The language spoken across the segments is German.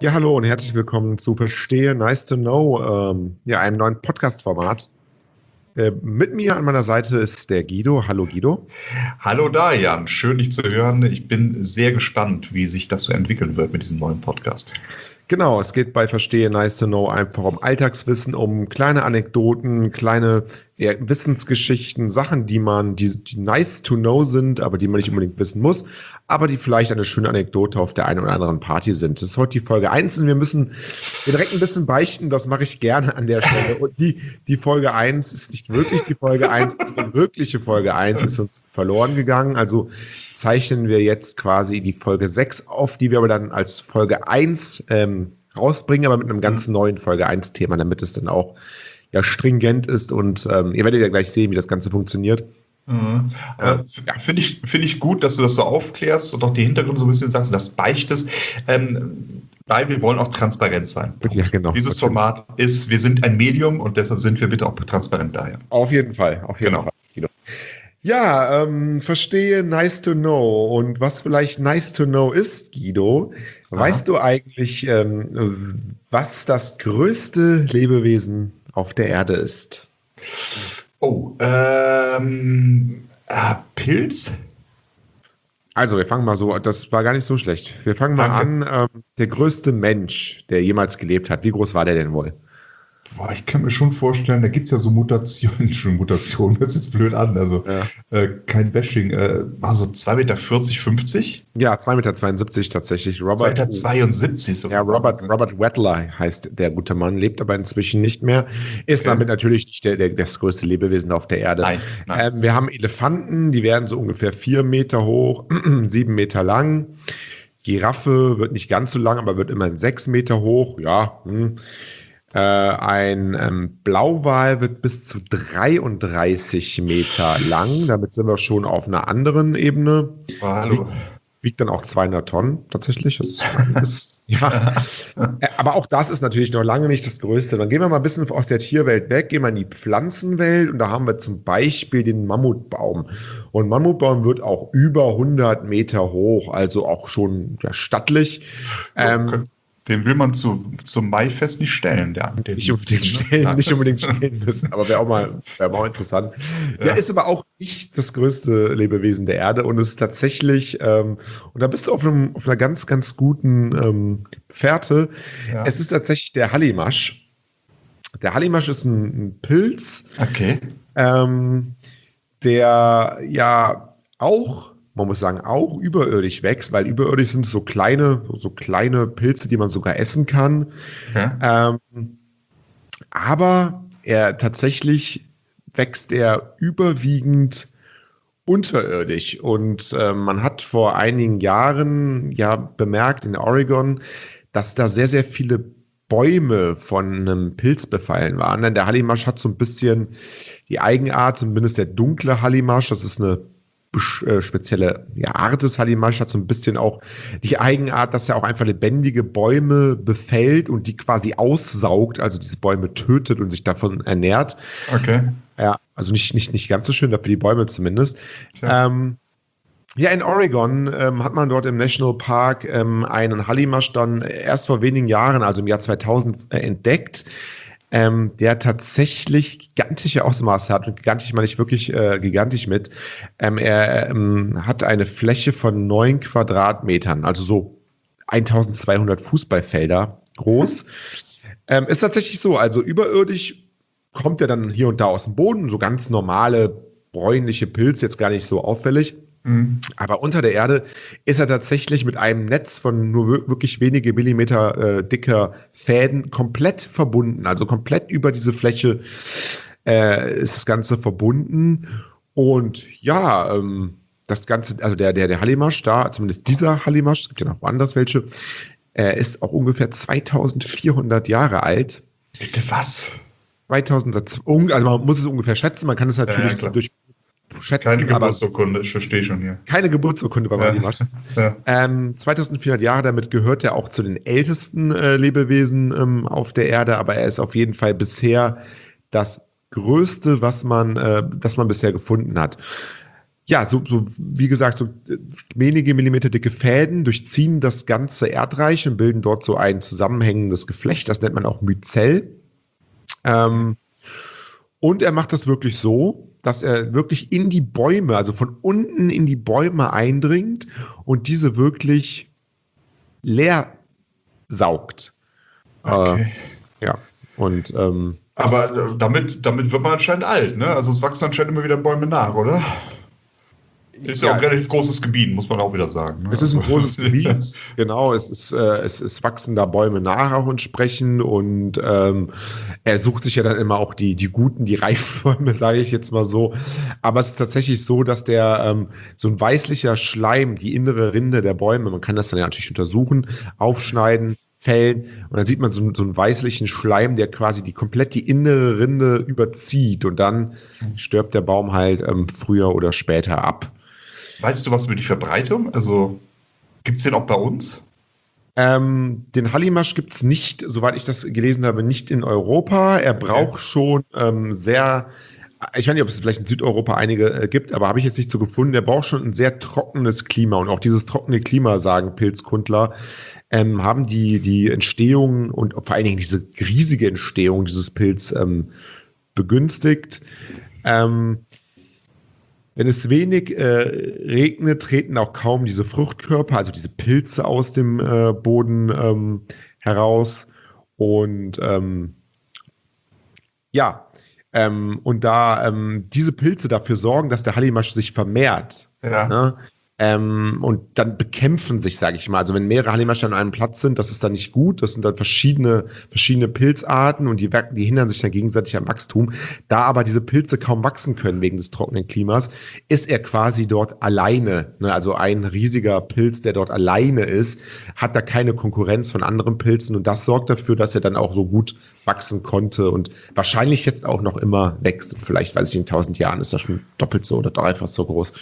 Ja, hallo und herzlich willkommen zu Verstehe Nice to Know, einem neuen Podcast-Format. Mit mir an meiner Seite ist der Guido. Hallo Guido. Hallo Darian, schön dich zu hören. Ich bin sehr gespannt, wie sich das so entwickeln wird mit diesem neuen Podcast. Genau, es geht bei Verstehe Nice to Know einfach um Alltagswissen, um kleine Anekdoten, kleine Wissensgeschichten, Sachen, die nice to know sind, aber die man nicht unbedingt wissen muss, aber die vielleicht eine schöne Anekdote auf der einen oder anderen Party sind. Das ist heute die Folge 1 und wir müssen direkt ein bisschen beichten, das mache ich gerne an der Stelle. Und die Folge 1 ist nicht wirklich die Folge 1, die wirkliche Folge 1 ist uns verloren gegangen. Also zeichnen wir jetzt quasi die Folge 6 auf, die wir aber dann als Folge 1 rausbringen, aber mit einem ganz neuen Folge 1 Thema, damit es dann auch stringent ist und ihr werdet ja gleich sehen, wie das Ganze funktioniert. Finde ich gut, dass du das so aufklärst und auch die Hintergründe so ein bisschen sagst, das beichtest, weil wir wollen auch transparent sein. Ja, genau. Dieses Format ist, wir sind ein Medium und deshalb sind wir bitte auch transparent daher. Auf jeden Fall, Fall. Ja, verstehe nice to know. Und was vielleicht nice to know ist, Guido, weißt du eigentlich, was das größte Lebewesen auf der Erde ist? Oh, Pilz? Also, wir fangen mal so, das war gar nicht so schlecht. Wir fangen mal an, der größte Mensch, der jemals gelebt hat. Wie groß war der denn wohl? Boah, ich kann mir schon vorstellen, da gibt es ja so Mutationen, Mutationen, das ist jetzt blöd an, also kein Bashing, war so 2,40 Meter, 50? Ja, 2,72 Meter tatsächlich. 2,72 Meter sogar. Ja, Robert Wettler heißt der gute Mann, lebt aber inzwischen nicht mehr, ist damit natürlich nicht das größte Lebewesen auf der Erde. Nein. Wir haben Elefanten, die werden so ungefähr 4 Meter hoch, 7 Meter lang. Giraffe wird nicht ganz so lang, aber wird immerhin 6 Meter hoch, Ein Blauwal wird bis zu 33 Meter lang. Damit sind wir schon auf einer anderen Ebene. Oh, hallo. Wiegt dann auch 200 Tonnen tatsächlich. Aber auch das ist natürlich noch lange nicht das Größte. Dann gehen wir mal ein bisschen aus der Tierwelt weg, gehen wir in die Pflanzenwelt und da haben wir zum Beispiel den Mammutbaum. Und Mammutbaum wird auch über 100 Meter hoch, also auch schon stattlich. Den will man zum Maifest nicht stellen. Nicht unbedingt stellen müssen, aber wäre auch mal interessant. Ja, ist aber auch nicht das größte Lebewesen der Erde und ist tatsächlich, und da bist du auf einer ganz, ganz guten Fährte. Ja. Es ist tatsächlich der Hallimasch. Der Hallimasch ist ein Pilz, der ja auch, man muss sagen, auch überirdisch wächst, weil überirdisch sind so kleine Pilze, die man sogar essen kann. Ja. Aber tatsächlich wächst er überwiegend unterirdisch. Und man hat vor einigen Jahren bemerkt in Oregon, dass da sehr, sehr viele Bäume von einem Pilz befallen waren. Denn der Hallimasch hat so ein bisschen die Eigenart, zumindest der dunkle Hallimasch, das ist eine spezielle Art des Hallimasch, hat so ein bisschen auch die Eigenart, dass er auch einfach lebendige Bäume befällt und die quasi aussaugt, also diese Bäume tötet und sich davon ernährt. Okay. Ja, also nicht ganz so schön, dafür die Bäume zumindest. In Oregon hat man dort im National Park einen Hallimasch dann erst vor wenigen Jahren, also im Jahr 2000, entdeckt, der tatsächlich gigantische Ausmaße hat. Und gigantisch meine ich wirklich gigantisch mit. Er hat eine Fläche von 9 Quadratmetern, also so 1200 Fußballfelder groß. Ist tatsächlich so, also überirdisch kommt er dann hier und da aus dem Boden, so ganz normale bräunliche Pilze, jetzt gar nicht so auffällig. Aber unter der Erde ist er tatsächlich mit einem Netz von nur wirklich wenige Millimeter dicker Fäden komplett verbunden. Also komplett über diese Fläche ist das Ganze verbunden. Und das Ganze, also der Hallimasch da, zumindest dieser Hallimasch, es gibt ja noch woanders welche, ist auch ungefähr 2400 Jahre alt. Bitte was? 2000, also man muss es ungefähr schätzen, man kann es natürlich durch schätzen. Keine Geburtsurkunde, ich verstehe schon hier. Keine Geburtsurkunde bei Hallimasch. 2400 Jahre, damit gehört er auch zu den ältesten Lebewesen auf der Erde, aber er ist auf jeden Fall bisher das Größte, das man bisher gefunden hat. Ja, so wie gesagt, so wenige Millimeter dicke Fäden durchziehen das ganze Erdreich und bilden dort so ein zusammenhängendes Geflecht. Das nennt man auch Myzel. Und er macht das wirklich so, dass er wirklich in die Bäume, also von unten in die Bäume eindringt und diese wirklich leer saugt. Okay. Ja, und aber damit wird man anscheinend alt, ne? Also es wachsen anscheinend immer wieder Bäume nach, oder? Ist ja auch ein relativ großes Gebiet, muss man auch wieder sagen. Ne? Es ist ein großes Gebiet, genau. Es wachsen da Bäume nach auch entsprechend und er sucht sich ja dann immer auch die guten, die reifen Bäume, sage ich jetzt mal so. Aber es ist tatsächlich so, dass der so ein weißlicher Schleim, die innere Rinde der Bäume, man kann das dann ja natürlich untersuchen, aufschneiden, fällen und dann sieht man so einen weißlichen Schleim, der quasi komplett die innere Rinde überzieht und dann stirbt der Baum halt früher oder später ab. Weißt du was über die Verbreitung? Also gibt es den auch bei uns? Den Hallimasch gibt es nicht, soweit ich das gelesen habe, nicht in Europa. Er braucht schon sehr, ich weiß nicht, ob es vielleicht in Südeuropa einige gibt, aber habe ich jetzt nicht so gefunden. Er braucht schon ein sehr trockenes Klima und auch dieses trockene Klima, sagen Pilzkundler, haben die Entstehung und vor allen Dingen diese riesige Entstehung dieses Pilz begünstigt. Wenn es wenig regnet, treten auch kaum diese Fruchtkörper, also diese Pilze aus dem Boden heraus. Und und da diese Pilze dafür sorgen, dass der Hallimasch sich vermehrt, ne? Und dann bekämpfen sich, sage ich mal. Also wenn mehrere Hallimasche an einem Platz sind, das ist dann nicht gut. Das sind dann verschiedene Pilzarten und die hindern sich dann gegenseitig am Wachstum. Da aber diese Pilze kaum wachsen können wegen des trockenen Klimas, ist er quasi dort alleine. Ne? Also ein riesiger Pilz, der dort alleine ist, hat da keine Konkurrenz von anderen Pilzen und das sorgt dafür, dass er dann auch so gut wachsen konnte und wahrscheinlich jetzt auch noch immer wächst. Vielleicht, weiß ich, in 1000 Jahren ist er schon doppelt so oder dreifach so groß.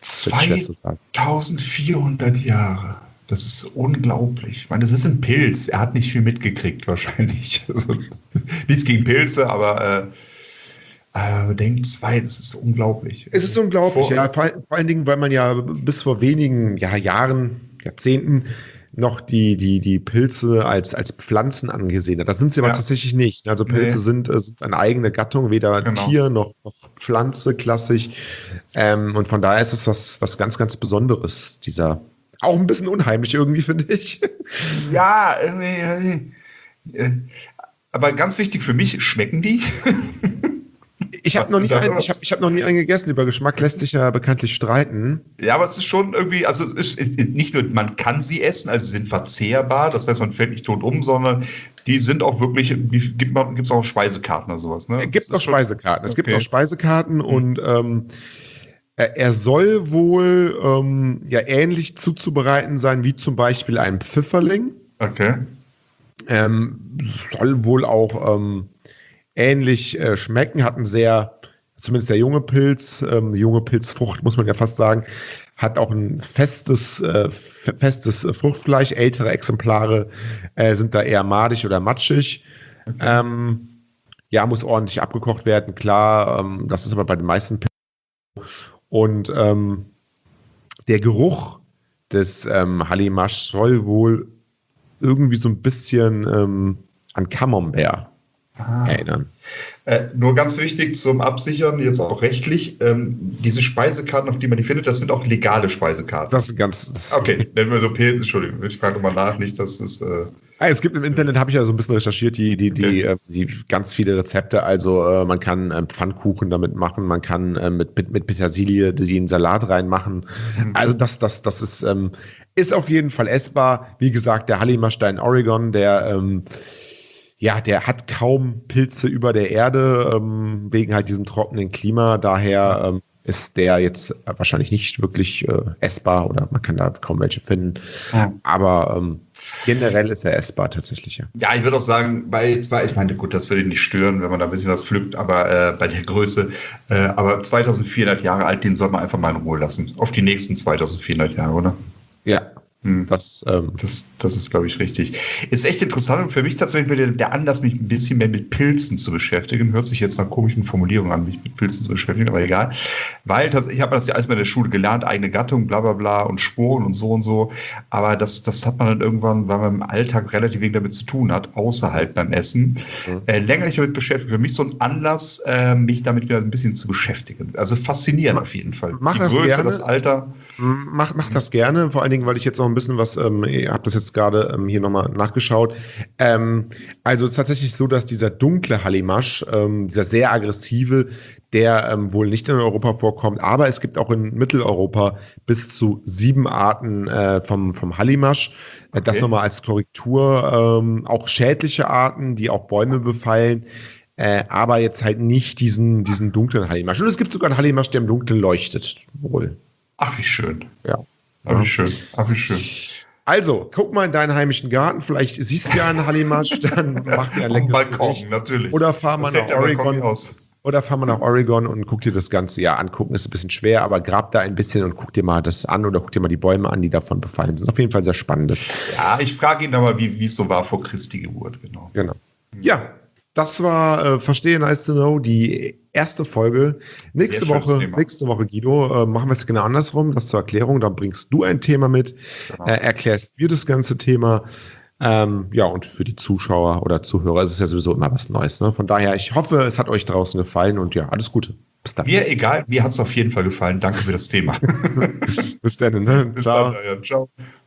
2400 Jahre. Das ist unglaublich. Ich meine, das ist ein Pilz. Er hat nicht viel mitgekriegt wahrscheinlich. Also, nichts gegen Pilze, aber denkt das ist unglaublich. Es ist unglaublich, ja. Vor allen Dingen, weil man ja bis vor wenigen Jahrzehnten noch die Pilze als Pflanzen angesehen hat. Das sind sie aber tatsächlich nicht. Also Pilze sind eine eigene Gattung, weder Tier noch Pflanze klassisch. Und von daher ist es was ganz, ganz Besonderes, dieser auch ein bisschen unheimlich irgendwie, finde ich. Ja, aber ganz wichtig für mich, schmecken die? Ich habe noch nie einen gegessen. Über Geschmack lässt sich ja bekanntlich streiten. Ja, aber es ist schon irgendwie, also es ist nicht nur, man kann sie essen, also sie sind verzehrbar, das heißt, man fällt nicht tot um, sondern die sind auch wirklich, gibt es auch Speisekarten oder sowas, ne? Es gibt auch Speisekarten. Es gibt auch Speisekarten und er soll wohl ähnlich zuzubereiten sein, wie zum Beispiel ein Pfifferling. Okay. Soll wohl auch ähnlich schmecken, hat zumindest der junge Pilz, die junge Pilzfrucht, muss man ja fast sagen, hat auch ein festes Fruchtfleisch. Ältere Exemplare sind da eher madig oder matschig. Okay. Muss ordentlich abgekocht werden, klar. Das ist aber bei den meisten Pilzen. Und der Geruch des Hallimasch soll wohl irgendwie so ein bisschen an Camembert erinnern. Nur ganz wichtig zum Absichern, jetzt auch rechtlich, diese Speisekarten, auf die man die findet, das sind auch legale Speisekarten. Das ist ganz... Okay, nennen wir so Pilze, Entschuldigung, ich frage nochmal nach, nicht, dass es... Es gibt im Internet, habe ich ja so ein bisschen recherchiert, die ganz viele Rezepte, also man kann Pfannkuchen damit machen, man kann mit Petersilie die in Salat reinmachen. Also das ist auf jeden Fall essbar. Wie gesagt, der Hallimasch da in Oregon, der hat kaum Pilze über der Erde, wegen halt diesem trockenen Klima. Daher ist der jetzt wahrscheinlich nicht wirklich essbar oder man kann da kaum welche finden. Ja. Aber generell ist er essbar tatsächlich, ja. Ja, ich würde auch sagen, ich meine, gut, das würde nicht stören, wenn man da ein bisschen was pflückt, aber bei der Größe, aber 2400 Jahre alt, den soll man einfach mal in Ruhe lassen. Auf die nächsten 2400 Jahre, oder? Ja. Das ist, glaube ich, richtig. Ist echt interessant und für mich tatsächlich der Anlass, mich ein bisschen mehr mit Pilzen zu beschäftigen. Hört sich jetzt nach komischen Formulierungen an, mich mit Pilzen zu beschäftigen, aber egal. Weil ich habe das ja alles mal in der Schule gelernt, eigene Gattung, bla bla bla und Sporen und so und so. Aber das hat man dann irgendwann, weil man im Alltag relativ wenig damit zu tun hat, außerhalb beim Essen, länger nicht damit beschäftigt. Für mich so ein Anlass, mich damit wieder ein bisschen zu beschäftigen. Also faszinierend auf jeden Fall. Mach die das Größe, gerne. das Alter. Mach das gerne, vor allen Dingen, weil ich jetzt noch ein bisschen was, ich habe das jetzt gerade hier nochmal nachgeschaut. Also tatsächlich so, dass dieser dunkle Hallimasch, dieser sehr aggressive, der wohl nicht in Europa vorkommt, aber es gibt auch in Mitteleuropa bis zu 7 Arten vom Hallimasch. Okay. Das nochmal als Korrektur. Auch schädliche Arten, die auch Bäume befallen. Aber jetzt halt nicht diesen dunklen Hallimasch. Und es gibt sogar einen Hallimasch, der im Dunkeln leuchtet, wohl. Ach, wie schön. Ja. Ach, wie schön. Ach, wie schön. Also, guck mal in deinen heimischen Garten, vielleicht siehst du ja einen Hallimasch, dann mach dir ein leckeres Balkon, Gericht. natürlich. Oder fahr mal nach Oregon. Oder fahr mal nach Oregon und guck dir das Ganze, ja, angucken ist ein bisschen schwer, aber grab da ein bisschen und guck dir mal das an oder guck dir mal die Bäume an, die davon befallen sind. Das ist auf jeden Fall sehr spannend. Ja, ich frage ihn da mal, wie es so war vor Christi Geburt, genau. Ja, das war Verstehe Nice to Know, die erste Folge. Nächste Woche, Guido, machen wir es genau andersrum, das zur Erklärung. Dann bringst du ein Thema mit, erklärst mir das ganze Thema. Ja, und für die Zuschauer oder Zuhörer ist es ja sowieso immer was Neues. Ne? Von daher, ich hoffe, es hat euch draußen gefallen und ja, alles Gute. Bis dann. Mir egal, mir hat es auf jeden Fall gefallen. Danke für das Thema. Bis dann, ne? Bis dann, ja. Ciao.